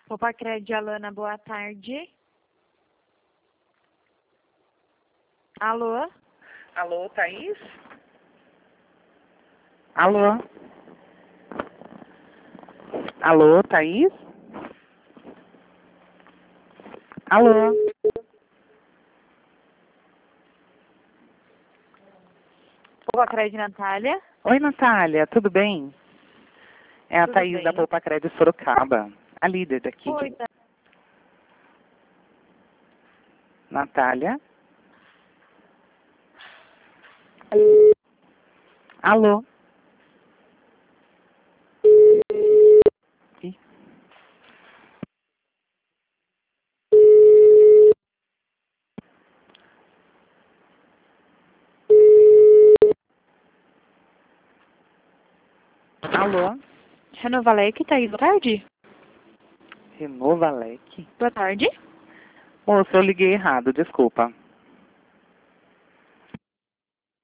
Opa, Crédito, Alana, boa tarde. Alô? Alô, Thaís? Alô? Alô, Thaís? Alô? Opa, Crédito, Natália. Oi, Natália, tudo bem? É a Tudo Thaís bem? da Poupa Crédito Sorocaba, a líder daqui. Oi, Natália? Alô? Ih. Alô? Renovalec, Thaís, boa tarde. Renovalec? Boa tarde. Moço, eu liguei errado, desculpa.